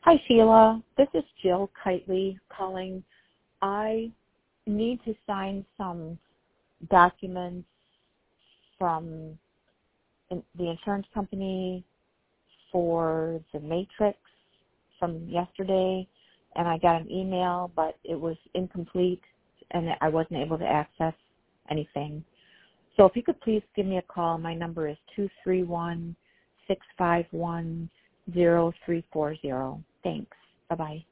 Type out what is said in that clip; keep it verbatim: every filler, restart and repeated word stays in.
Hi, Sheila. This is Jill Kitely calling. I need to sign some documents from the insurance company for the matrix from yesterday, and I got an email, but it was incomplete, and I wasn't able to access anything. So if you could please give me a call. My number is two three one, six five one, zero three four zero. Thanks. Bye-bye.